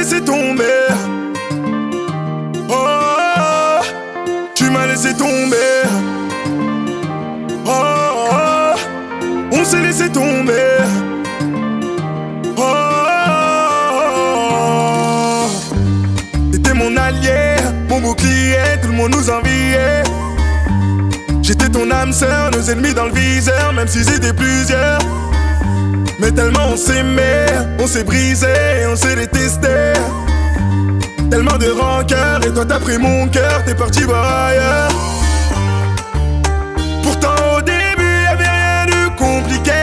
laissé tomber. Oh, tu m'as laissé tomber. Oh, on s'est laissé tomber. Oh, t'étais mon allié, mon bouclier, tout le monde nous enviait. J'étais ton âme sœur, nos ennemis dans le viseur, même s'ils étaient plusieurs. Mais tellement on s'aimait, on s'est brisé, on s'est détesté. Tellement de rancœur, et toi t'as pris mon cœur, t'es parti voir ailleurs. Pourtant au début y'avait rien de compliqué.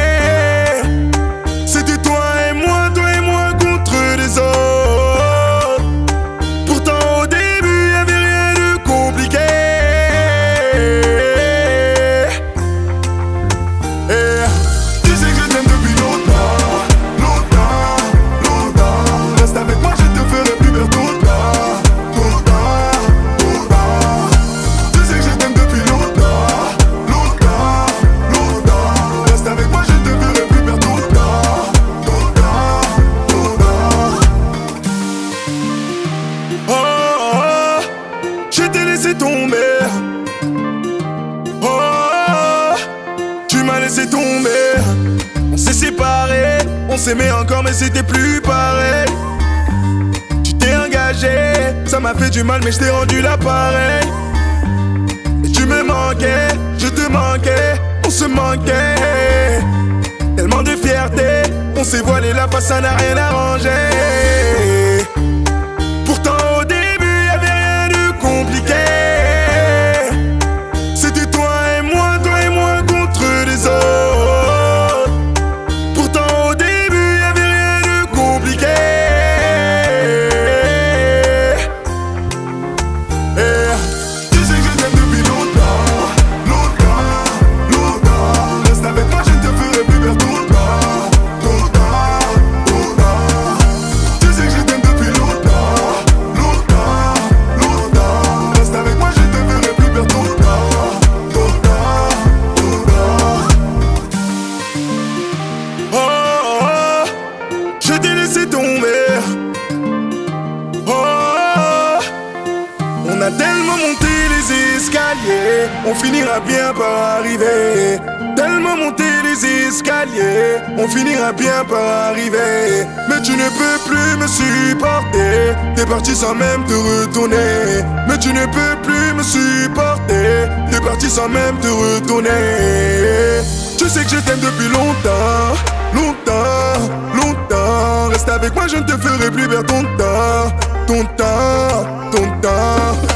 C'était toi et moi contre les autres. Pourtant au début y'avait rien de compliqué. Et tu sais que je t'aime depuis longtemps, longtemps, longtemps. Reste avec moi, je te ferai plus perdre ton temps, ton temps, ton temps. Tu sais que je t'aime depuis longtemps, longtemps, longtemps. Reste avec moi, je te ferai plus perdre ton temps, ton temps, ton temps. Oh, oh, je t'ai laissé tomber. Oh, tu m'as laissé tomber. On s'est séparés, on s'aimait encore mais c'était plus pareil. Tu t'es engagé, ça m'a fait du mal mais je t'ai rendu l'appareil. Et tu me manquais, je te manquais, on se manquait. Tellement de fierté, on s'est voilé la face, ça n'a rien arrangé. Pourtant au début y'avait rien de compliqué. C'était toi et moi contre les autres. Pourtant au début y'avait rien de compliqué. Et tu sais que je t'aime depuis longtemps, longtemps, longtemps. Reste avec moi, je ne te ferai plus perdre ton temps, ton temps, ton temps. Tu sais que je t'aime depuis longtemps, longtemps, longtemps. Reste avec moi, je ne te ferai plus perdre ton temps, ton temps, ton temps. Oh, oh, je t'ai laissé tomber. Oh, on a tellement monté les escaliers, on finira bien par arriver. Tellement monté les escaliers, on finira bien par arriver. Mais tu ne peux plus me supporter, t'es parti sans même te retourner. Mais tu ne peux plus me supporter, t'es parti sans même te retourner. Tu sais que je t'aime depuis longtemps, longtemps, longtemps. Reste avec moi, je ne te ferai plus perdre ton temps, ton temps, ton temps.